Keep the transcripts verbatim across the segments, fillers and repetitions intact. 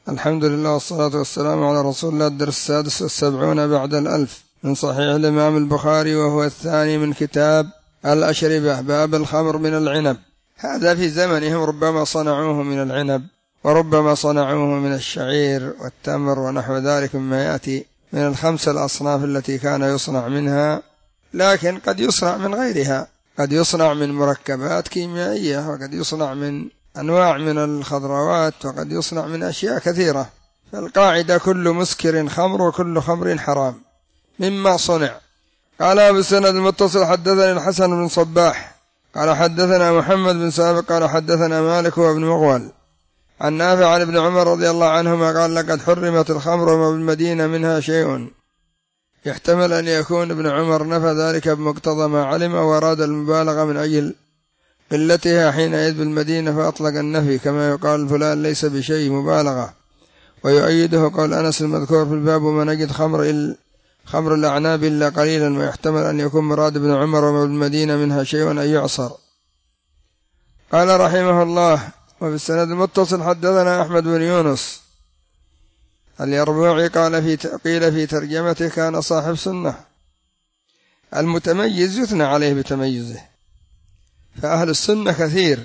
الحمد لله والصلاة والسلام على رسول الله. الدرس السادس والسبعون بعد الألف من صحيح الإمام البخاري، وهو الثاني من كتاب الأشربة، باب الخمر من العنب. هذا في زمنهم ربما صنعوه من العنب، وربما صنعوه من الشعير والتمر ونحو ذلك مما يأتي من الخمس الأصناف التي كان يصنع منها، لكن قد يصنع من غيرها، قد يصنع من مركبات كيميائية، وقد يصنع من أنواع من الخضروات، وقد يصنع من أشياء كثيرة. فالقاعدة كل مسكر خمر وكل خمر حرام مما صنع. قال أبو السند المتصل حدثني الحسن بن صباح قال حدثنا محمد بن سابق قال حدثنا مالك وابن مغول عن نافع عن ابن عمر رضي الله عنهما قال لقد حرمت الخمر وما بالمدينة منها شيء. يحتمل أن يكون ابن عمر نفى ذلك بمقتضى ما علم وأراد المبالغة من أجل قلتها حينئذ بالمدينة فأطلق النفي، كما يقال فلان ليس بشيء مبالغة. ويؤيده قول أنس المذكور في الباب وما نجد خمر خمر الأعناب إلا قليلا، ويحتمل أن يكون مراد ابن عمر وما بالمدينة منها شيء أن يعصر. قال رحمه الله: وفي السند المتصل حدثنا أحمد بن يونس اليربوعي قال في قيل في ترجمته كان صاحب سنة. المتميز يثنى عليه بتميزه، فأهل السنة كثير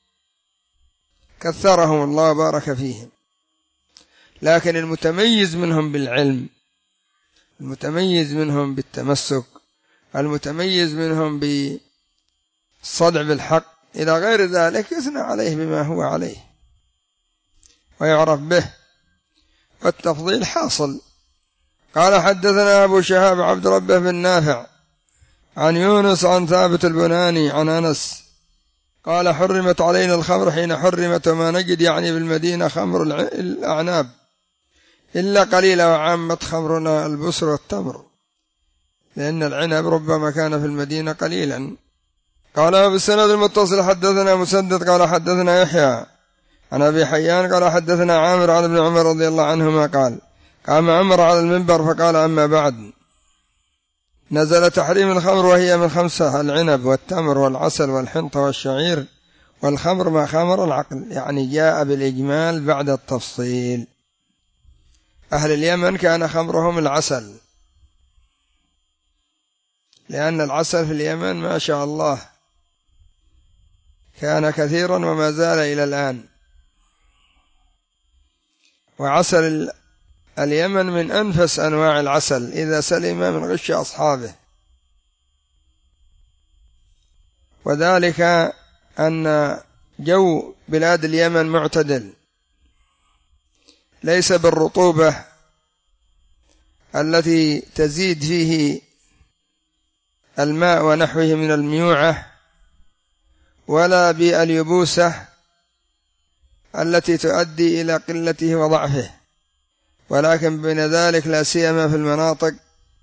كثرهم الله بارك فيهم، لكن المتميز منهم بالعلم، المتميز منهم بالتمسك، المتميز منهم بالصدع بالحق إلى غير ذلك يثنى عليه بما هو عليه ويعرف به، والتفضيل حاصل. قال حدثنا أبو شهاب عبد ربه بن نافع عن يونس عن ثابت البناني عن أنس قال حرمت علينا الخمر حين حرمت وما نجد، يعني بالمدينة خمر الأعناب إلا قليلا، وعامة خمرنا البسر والتمر، لأن العنب ربما كان في المدينة قليلا. قال بالسند المتصل حدثنا مسدد قال حدثنا يحيى عن أبي حيان قال حدثنا عامر عن ابن عمر رضي الله عنهما قال قام عمر على المنبر فقال: أما بعد، نزل تحريم الخمر وهي من خمسة: العنب والتمر والعسل والحنطة والشعير، والخمر ما خمر العقل، يعني جاء بالإجمال بعد التفصيل. أهل اليمن كان خمرهم العسل، لأن العسل في اليمن ما شاء الله كان كثيرا وما زال إلى الآن، وعسل اليمن من أنفس أنواع العسل إذا سلم من غش أصحابه، وذلك أن جو بلاد اليمن معتدل، ليس بالرطوبة التي تزيد فيه الماء ونحوه من الميوعة، ولا باليبوسة التي تؤدي إلى قلته وضعفه، ولكن بين ذلك لا سيما في المناطق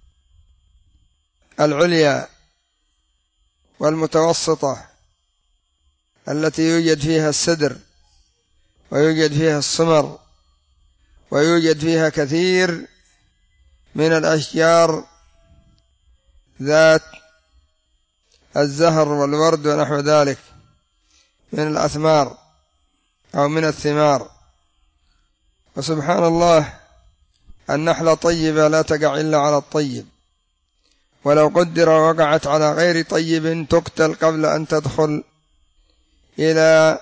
العليا والمتوسطة التي يوجد فيها السدر ويوجد فيها السمر ويوجد فيها كثير من الأشجار ذات الزهر والورد ونحو ذلك من الأثمار أو من الثمار. وسبحان الله النحلة طيبة لا تقع إلا على الطيب، ولو قدر وقعت على غير طيب تقتل قبل أن تدخل إلى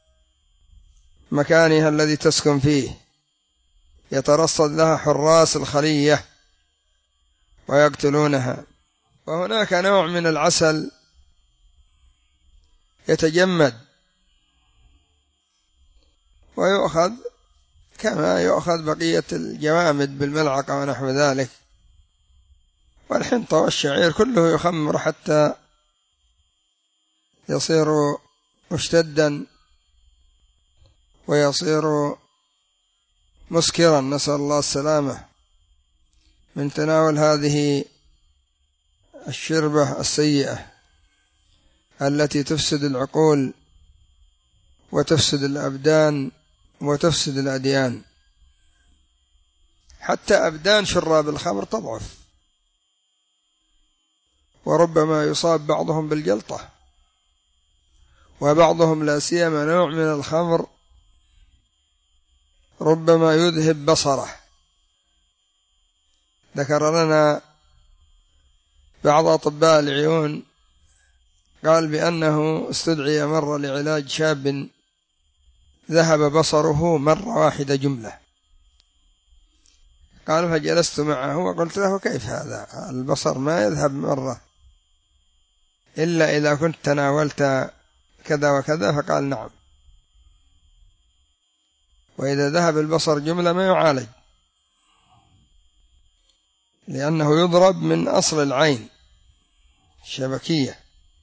مكانها الذي تسكن فيه، يترصد لها حراس الخلية ويقتلونها. وهناك نوع من العسل يتجمد ويؤخذ كما يؤخذ بقية الجوامد بالملعقة ونحو ذلك، والحنطة والشعير كله يخمر حتى يصير مشتدا ويصير مسكرا، نسأل الله السلامة من تناول هذه الشربة السيئة التي تفسد العقول وتفسد الأبدان وتفسد الأديان. حتى أبدان شراب الخمر تضعف، وربما يصاب بعضهم بالجلطة، وبعضهم لا سيما نوع من الخمر ربما يذهب بصره. ذكر لنا بعض أطباء العيون قال بأنه استدعي مرة لعلاج شاب ذهب بصره مرة واحدة جملة. قال فجلست معه وقلت له كيف هذا؟ البصر ما يذهب مرة إلا إذا كنت تناولت كذا وكذا. فقال نعم، وإذا ذهب البصر جملة ما يعالج، لأنه يضرب من أصل العين الشبكية.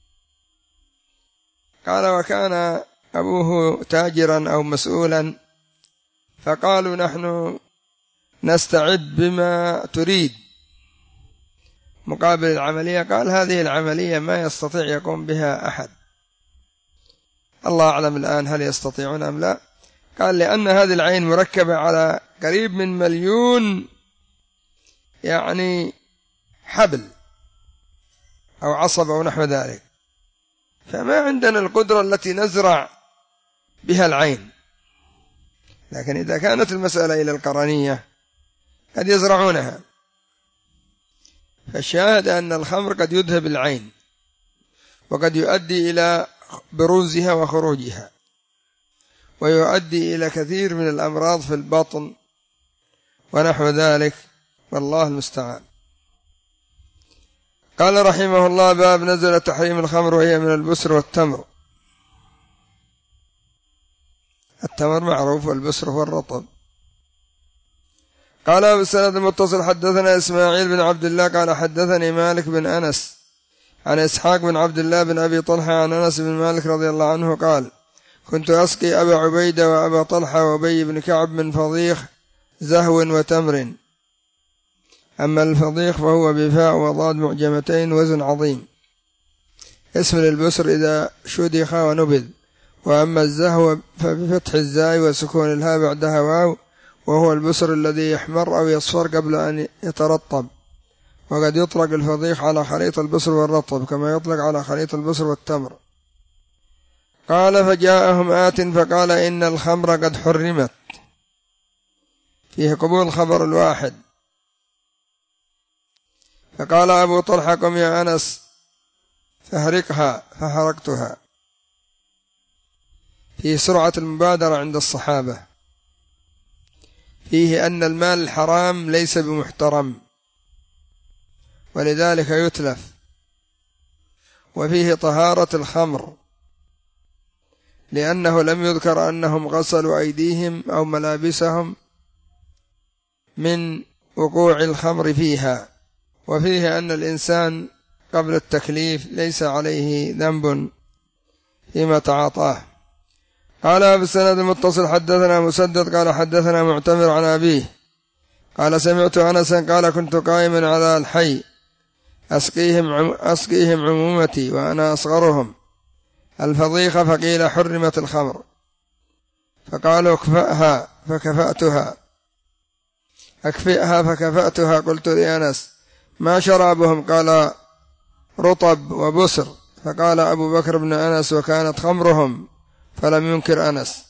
قال وكان أبوه تاجرا أو مسؤولا، فقالوا نحن نستعد بما تريد مقابل العملية. قال هذه العملية ما يستطيع يقوم بها أحد، الله أعلم الآن هل يستطيعون أم لا. قال لأن هذه العين مركبة على قريب من مليون يعني حبل أو عصب أو نحو ذلك، فما عندنا القدرة التي نزرع بها العين. لكن إذا كانت المسألة إلى القرنية قد يزرعونها. فالشاهد أن الخمر قد يذهب العين، وقد يؤدي إلى بروزها وخروجها، ويؤدي إلى كثير من الأمراض في البطن ونحو ذلك، والله المستعان. قال رحمه الله: باب نزل تحريم الخمر وهي من البسر والتمر. التمر معروف والبسر هو الرطب. قال أبو السند المتصل: حدثنا إسماعيل بن عبد الله قال حدثني مالك بن أنس عن إسحاق بن عبد الله بن أبي طلحة عن أنس بن مالك رضي الله عنه قال: كنت أسقي أبا عبيدة وأبا طلحة وأبي بن كعب من فضيخ زهو وتمر. أما الفضيخ فهو بفاء وضاد معجمتين وزن عظيم، اسم للبسر إذا شدخ ونبذ. وأما الزهو فبفتح الزاي وسكون الهاء بعدها واو، وهو البسر الذي يحمر أو يصفر قبل أن يترطب. وقد يطلق الفضيخ على خليط البسر والرطب كما يطلق على خليط البسر والتمر. قال: فجاءهم آت فقال: إن الخمر قد حرمت. فيه قبول خبر الواحد. فقال أبو طلحة: قم يا أنس فاحرقها، فحرقتها. فيه سرعة المبادرة عند الصحابة. فيه أن المال الحرام ليس بمحترم ولذلك يتلف. وفيه طهارة الخمر لأنه لم يذكر أنهم غسلوا أيديهم أو ملابسهم من وقوع الخمر فيها. وفيه أن الإنسان قبل التكليف ليس عليه ذنب فيما تعاطاه. قال أبو السند المتصل: حدثنا مسدد قال حدثنا معتمر عن أبيه قال: سمعت أنسا قال: كنت قائما على الحي أسقيهم, عم أسقيهم عمومتي وأنا أصغرهم الفضيخ، فقيل: حرمت الخمر. فقالوا: اكفأها، فكفأتها أكفئها فكفأتها. قلت لأنس: ما شرابهم؟ قال: رطب وبسر. فقال أبو بكر بن أنس: وكانت خمرهم، فلم ينكر أنس.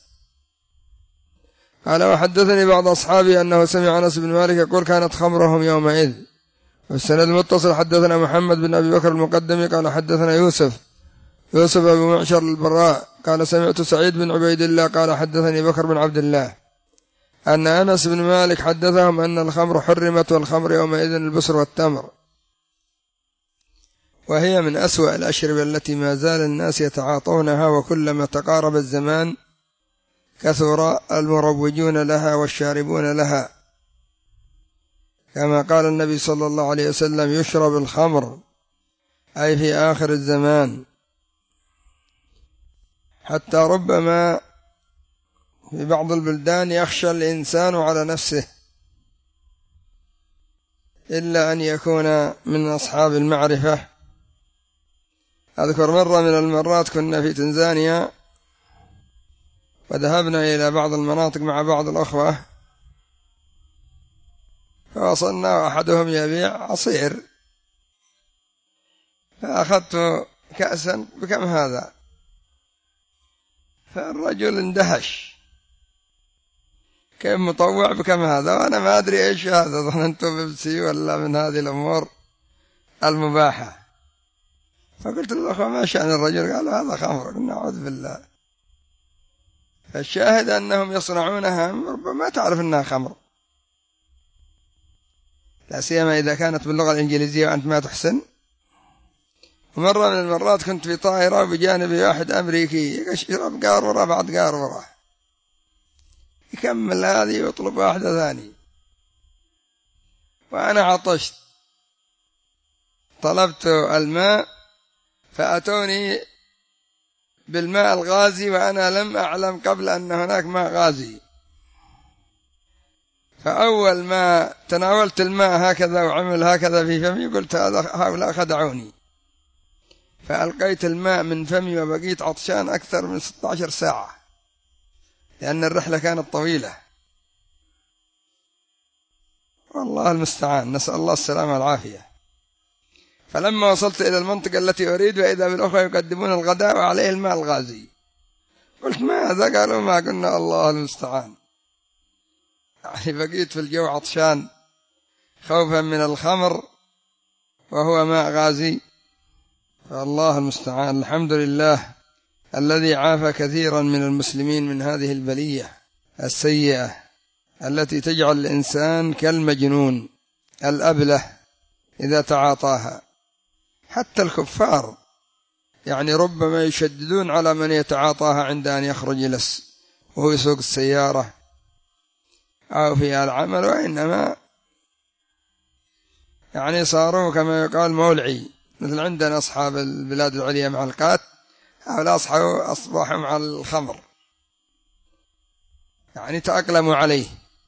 قال: وحدثني بعض أصحابي أنه سمع أنس بن مالك يقول: كانت خمرهم يومئذ. والسند المتصل: حدثنا محمد بن أبي بكر المقدمي قال حدثنا يوسف يوسف أبو معشر البراء قال: سمعت سعيد بن عبيد الله قال حدثني بكر بن عبد الله أن أنس بن مالك حدثهم أن الخمر حرمت، والخمر يومئذ البسر والتمر. وهي من أسوأ الأشربة التي ما زال الناس يتعاطونها، وكلما تقارب الزمان كثر المروجون لها والشاربون لها، كما قال النبي صلى الله عليه وسلم: يشرب الخمر، أي في آخر الزمان، حتى ربما في بعض البلدان يخشى الإنسان على نفسه إلا أن يكون من أصحاب المعرفة. أذكر مرة من المرات كنا في تنزانيا وذهبنا إلى بعض المناطق مع بعض الأخوة، فوصلنا وأحدهم يبيع عصير، فأخذت كأسا: بكم هذا؟ فالرجل اندهش، كيف مطوع بكم هذا؟ وأنا ما أدري إيش هذا، ظننت بيبسي ولا من هذه الأمور المباحة. فقلت للأخوة ما شأن الرجل؟ قالوا هذا خمر. قلنا أعوذ بالله. فالشاهد أنهم يصنعونها ربما تعرف أنها خمر، لا سيما إذا كانت باللغة الإنجليزية وأنت ما تحسن. ومرة من المرات كنت في طائرة وبجانبي واحد أمريكي يشرب قارورة بعد قارورة، يكمل هذه ويطلب واحدة ثانية، وأنا عطشت طلبت الماء فأتوني بالماء الغازي وأنا لم أعلم قبل أن هناك ماء غازي. فأول ما تناولت الماء هكذا وعمل هكذا في فمي قلت هؤلاء خدعوني، فألقيت الماء من فمي وبقيت عطشان أكثر من ستة عشر ساعة لأن الرحلة كانت طويلة. والله المستعان، نسأل الله السلامة والعافية. فلما وصلت إلى المنطقة التي أريد وإذا بالأخوة يقدمون الغداء وعليه الماء الغازي، قلت ما هذا؟ قالوا ما. قلنا الله المستعان، يعني بقيت في الجو عطشان خوفا من الخمر وهو ماء غازي. فالله المستعان. الحمد لله الذي عافى كثيرا من المسلمين من هذه البلية السيئة التي تجعل الإنسان كالمجنون الأبله إذا تعاطاها. حتى الكفار يعني ربما يشددون على من يتعاطاها عند أن يخرج إلى وهو يسوق السيارة أو في العمل، وإنما يعني صاروا كما يقال مولعي، مثل عندنا أصحاب البلاد العليا مع القات، هؤلاء أصحابوا أصبحوا مع الخمر، يعني تأقلموا عليه.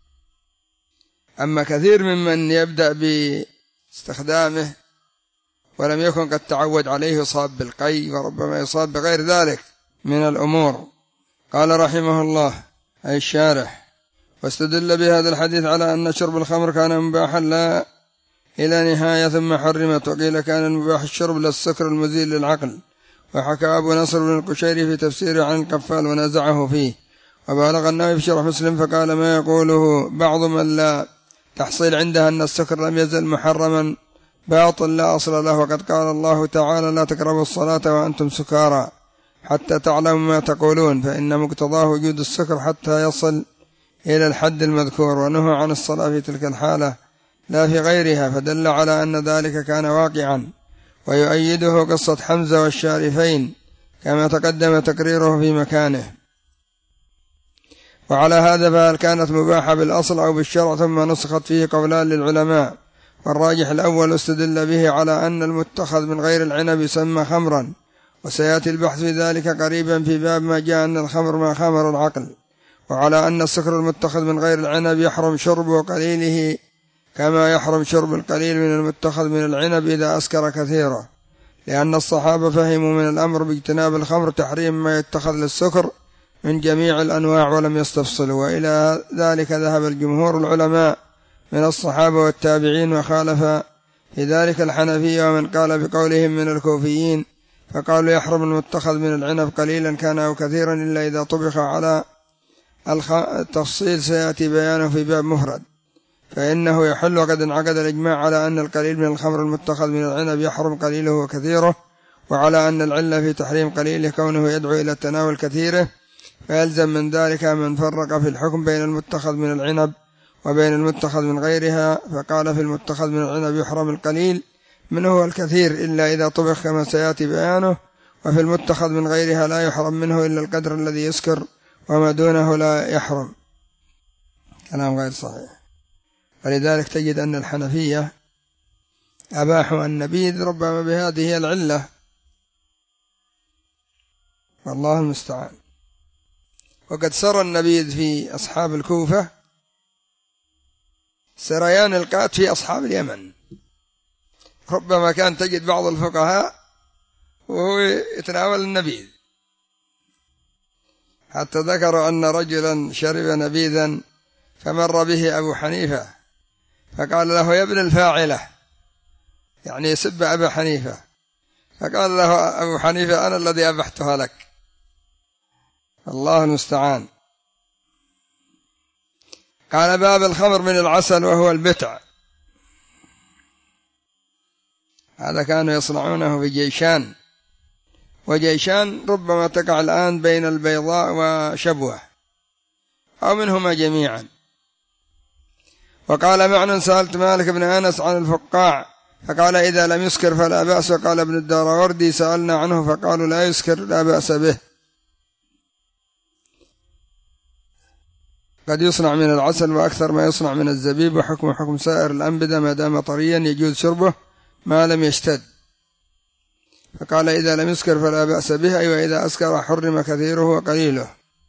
أما كثير ممن يبدأ باستخدامه ولم يكن قد تعود عليه يصاب بالقي وربما يصاب بغير ذلك من الأمور. قال رحمه الله أي الشارح: واستدل بهذا الحديث على أن شرب الخمر كان مباحا لا إلى نهاية ثم حرمت، وقيل كان المباح الشرب للسكر المزيل للعقل. وحكى أبو نصر بن القشيري في تفسيره عن القفال ونازعه فيه. وبالغ النووي في شرح مسلم فقال: ما يقوله بعض من لا تحصيل عندها أن السكر لم يزل محرما باطل لا أصل له، وقد قال الله تعالى: لا تقربوا الصلاة وأنتم سكارى حتى تعلموا ما تقولون، فإن مقتضاه وجود السكر حتى يصل إلى الحد المذكور، ونهى عن الصلاة في تلك الحالة لا في غيرها، فدل على أن ذلك كان واقعا. ويؤيده قصة حمزة والشارفين كما تقدم تقريره في مكانه. وعلى هذا فهل كانت مباحة بالأصل أو بالشرع ثم نسخت فيه قولان للعلماء، والراجح الأول استدل به على أن المتخذ من غير العنب يسمى خمرا، وسيأتي البحث في ذلك قريبا في باب ما جاء أن الخمر ما خمر العقل، وعلى أن السكر المتخذ من غير العنب يحرم شربه قليله كما يحرم شرب القليل من المتخذ من العنب إذا أسكر كثيرا، لأن الصحابة فهموا من الأمر باجتناب الخمر تحريم ما يتخذ للسكر من جميع الأنواع ولم يستفصلوا. وإلى ذلك ذهب الجمهور العلماء من الصحابة والتابعين، وخالف في ذلك الحنفية ومن قال بقولهم من الكوفيين، فقالوا يحرم المتخذ من العنب قليلا كان أو كثيرا إلا إذا طبخ على التفصيل سيأتي بيانه في باب مفرد، فإنه يحل. وقد انعقد الإجماع على أن القليل من الخمر المتخذ من العنب يحرم قليله وكثيره، وعلى أن العلة في تحريم قليله كونه يدعو إلى تناول كثيره، فيلزم من ذلك من فرق في الحكم بين المتخذ من العنب وبين المتخذ من غيرها، فقال في المتخذ من العنب يحرم القليل منه والكثير إلا إذا طبخ كما سيأتي بيانه، وفي المتخذ من غيرها لا يحرم منه إلا القدر الذي يسكر وما دونه لا يحرم. كلام غير صحيح. ولذلك تجد أن الحنفية أباحوا النبيذ ربما بهذه العلة، والله المستعان. وقد سرى النبيذ في أصحاب الكوفة سريان القات في أصحاب اليمن، ربما كان تجد بعض الفقهاء وهو يتناول النبيذ، حتى ذكروا أن رجلا شرب نبيذا فمر به أبو حنيفة فقال له: يا ابن الفاعلة، يعني يسب أبا حنيفة، فقال له أبو حنيفة: أنا الذي أبحتها لك. الله المستعان. قال باب الخمر من العسل وهو البتع. هذا كانوا يصنعونه في جيشان، وجيشان ربما تقع الآن بين البيضاء وشبوة أو منهما جميعا. وقال معنى سألت مالك بن أنس عن الفقاع فقال إذا لم يسكر فلا بأس. وقال ابن الدراوردي سألنا عنه فقالوا لا يسكر لا بأس به. قد يصنع من العسل وأكثر ما يصنع من الزبيب، وحكم حكم سائر الأنبدة ما دام طريا يجوز شربه ما لم يشتد. فقال إذا لم يسكر فلا بأس به، أي أيوة وإذا أسكر حرم كثيره وقليله.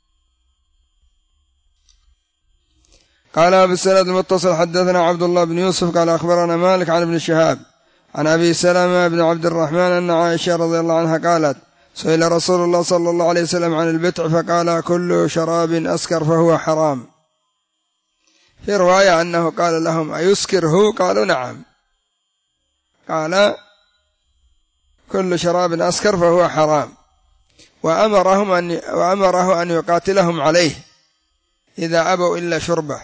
قال بالسند المتصل حدثنا عبد الله بن يوسف قال أخبرنا مالك عن ابن شهاب عن أبي سلمة بن عبد الرحمن أن عائشة رضي الله عنها قالت سئل رسول الله صلى الله عليه وسلم عن البتع فقال كل شراب أسكر فهو حرام. في رواية أنه قال لهم أيسكر هو؟ قالوا نعم. قال كل شراب أسكر فهو حرام، وأمرهم أن وأمره أن يقاتلهم عليه إذا أبوا إلا شربه.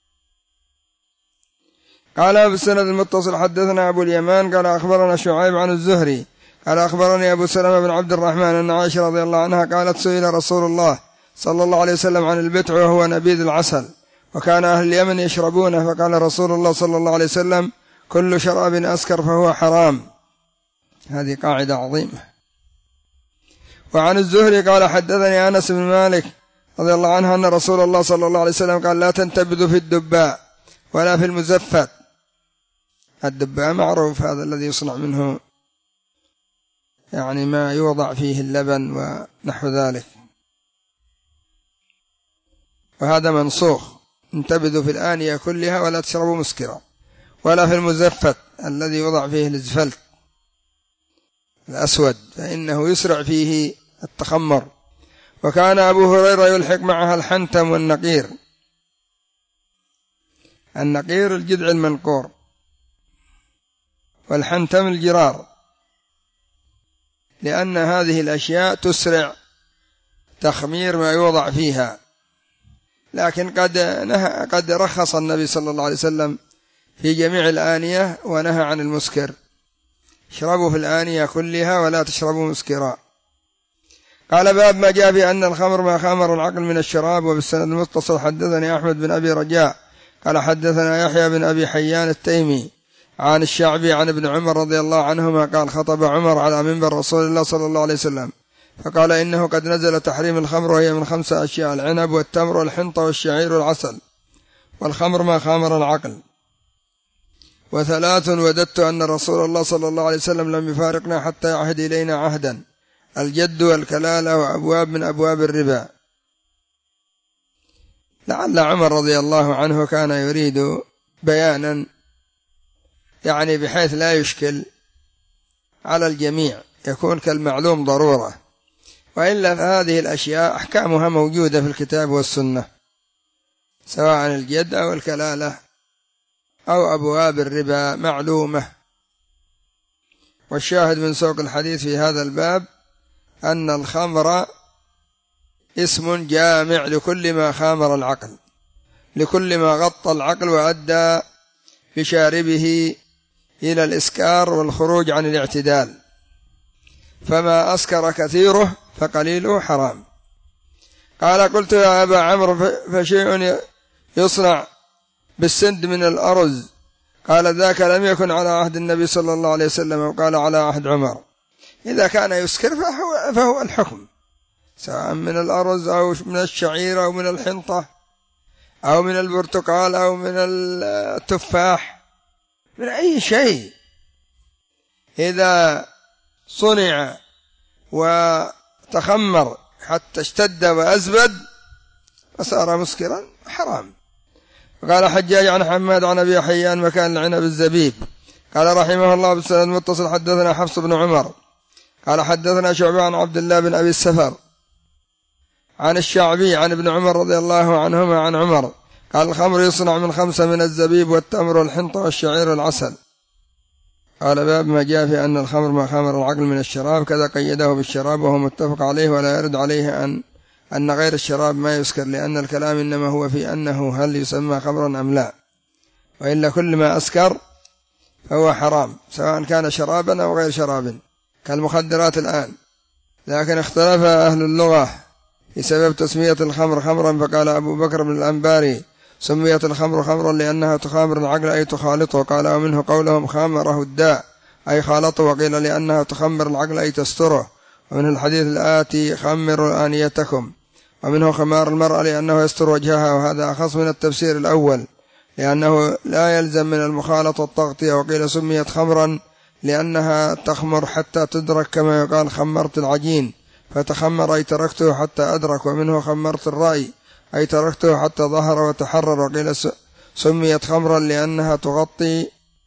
قال بالسند المتصل حدثنا أبو اليمان قال أخبرنا شعيب عن الزهري قال أخبرني أبو سلمة بن عبد الرحمن أن عائشة رضي الله عنها قالت سئل رسول الله صلى الله عليه وسلم عن البتع وهو نبيذ العسل وكان أهل اليمن يشربونه، فقال رسول الله صلى الله عليه وسلم كل شراب أسكر فهو حرام. هذه قاعدة عظيمة. وعن الزهري قال حدثني أنس بن مالك رضي الله عنه أن رسول الله صلى الله عليه وسلم قال لا تنتبذوا في الدباء ولا في المزفت. الدباء معروف هذا الذي يصنع منه يعني ما يوضع فيه اللبن ونحو ذلك، وهذا منسوخ. انتبذوا في الآنية كلها ولا تشربوا مسكرا، ولا في المزفت الذي يوضع فيه الزفلت الأسود فإنه يسرع فيه التخمر. وكان أبو هريرة يلحق معها الحنتم والنقير. النقير الجذع المنقور، والحنتم الجرار، لأن هذه الأشياء تسرع تخمير ما يوضع فيها. لكن قد نهى قد رخص النبي صلى الله عليه وسلم في جميع الآنية ونهى عن المسكر. اشربوا في الآنية كلها ولا تشربوا مسكرا. قال باب ما جاء بأن الخمر ما خامر العقل من الشراب. وبالسند المتصل حدثني أحمد بن أبي رجاء قال حدثنا يحيى بن أبي حيان التيمي عن الشعبي عن ابن عمر رضي الله عنهما قال خطب عمر على منبر رسول الله صلى الله عليه وسلم فقال إنه قد نزل تحريم الخمر وهي من خمسة أشياء: العنب والتمر والحنطة والشعير والعسل، والخمر ما خامر العقل. وثلاث وددت أن رسول الله صلى الله عليه وسلم لم يفارقنا حتى يعهد إلينا عهدا: الجد والكلالة وأبواب من أبواب الربا. لعل عمر رضي الله عنه كان يريد بيانا يعني بحيث لا يشكل على الجميع، يكون كالمعلوم ضرورة، وإلا فهذه الأشياء أحكامها موجودة في الكتاب والسنة، سواء الجد أو الكلالة أو أبواب الربا معلومة. والشاهد من سوق الحديث في هذا الباب أن الخمر اسم جامع لكل ما خامر العقل، لكل ما غطى العقل وأدى بشاربه إلى الإسكار والخروج عن الاعتدال. فما أسكر كثيره فقليله حرام. قال قلت يا أبا عمرو فشيء يصنع بالسند من الأرز؟ قال ذاك لم يكن على عهد النبي صلى الله عليه وسلم، وقال على عهد عمر. إذا كان يسكر فهو, فهو الحكم، سواء من الأرز أو من الشعير أو من الحنطة أو من البرتقال أو من التفاح، من أي شيء إذا صنع وتخمر حتى اشتد وأزبد فصار مسكرا حرام. قال حجاج عن حماد عن أبي حيان مكان العنب الزبيب. قال رحمه الله بالسند المتصل حدثنا حفص بن عمر قال حدثنا شعبة عن عبد الله بن أبي السفر عن الشعبي عن ابن عمر رضي الله عنهما عن عمر قال الخمر يصنع من خمسة: من الزبيب والتمر والحنطة والشعير والعسل. قال باب ما جاء في أن الخمر ما خامر العقل من الشراب، كذا قيده بالشراب وهو متفق عليه ولا يرد عليه أن أن غير الشراب ما يسكر، لأن الكلام إنما هو في أنه هل يسمى خمرا أم لا، وإلا كل ما أسكر فهو حرام سواء كان شرابا أو غير شراب كالمخدرات الآن. لكن اختلف أهل اللغة في سبب تسمية الخمر خمرا، فقال أبو بكر بن الأنباري سميت الخمر خمرا لأنها تخامر العقل أي تخالطه، قال ومنه قولهم خامره الداء أي خالطه، وقيل لأنها تخمر العقل أي تستره، ومنه الحديث الآتي خمروا آنيتكم، ومنه خمار المرأة لأنه يستر وجهها، وهذا أخص من التفسير الأول لأنه لا يلزم من المخالطة التغطية. وقيل سميت خمرا لأنها تخمر حتى تدرك، كما يقال خمرت العجين فتخمر أي تركته حتى أدرك، ومنه خمرت الرأي أي تركته حتى ظهر وتحرر. وقيل سميت خمرا لأنها تغطي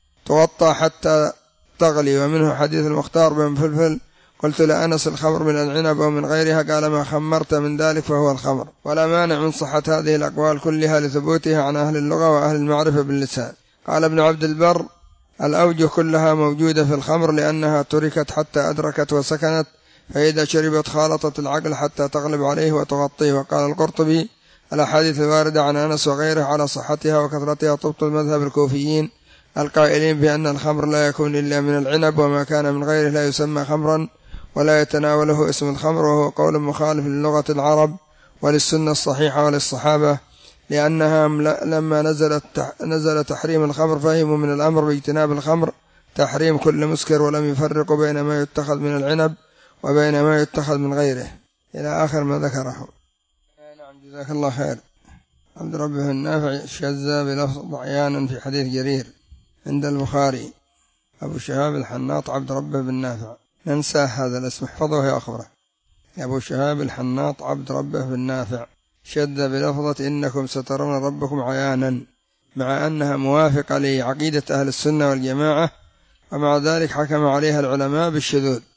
تغطى حتى تغلي، ومنه حديث المختار بن فلفل قلت لأنس الخمر من العنب ومن غيرها، قال ما خمرت من ذلك فهو الخمر. ولا مانع من صحة هذه الأقوال كلها لثبوتها عن أهل اللغة وأهل المعرفة باللسان. قال ابن عبد البر الأوجه كلها موجودة في الخمر لأنها تركت حتى أدركت وسكنت، فإذا شربت خالطت العقل حتى تغلب عليه وتغطيه. وقال القرطبي الأحاديث الواردة عن أنس وغيره على صحتها وكثرتها تبطل مذهب الكوفيين القائلين بأن الخمر لا يكون إلا من العنب، وما كان من غيره لا يسمى خمرا ولا يتناوله اسم الخمر، وهو قول مخالف للغة العرب وللسنة الصحيحة وللصحابة، لأنها لما نزلت نزل تحريم الخمر فهموا من الأمر باجتناب الخمر تحريم كل مسكر، ولم يفرقوا بين ما يتخذ من العنب وبين ما يتخذ من غيره إلى آخر ما ذكره. نعم جزاك الله خير. عبد ربه النافع شذ بلفظ أحيانا في حديث جرير عند البخاري، أبو شهاب الحناط عبد ربه بن نافع، ننسى هذا الاسم احفظه يا أخبره، أبو شهاب الحناط عبد ربه بن نافع شذ بلفظة إنكم سترون ربكم عيانا، مع أنها موافقة لعقيدة أهل السنة والجماعة، ومع ذلك حكم عليها العلماء بالشذوذ.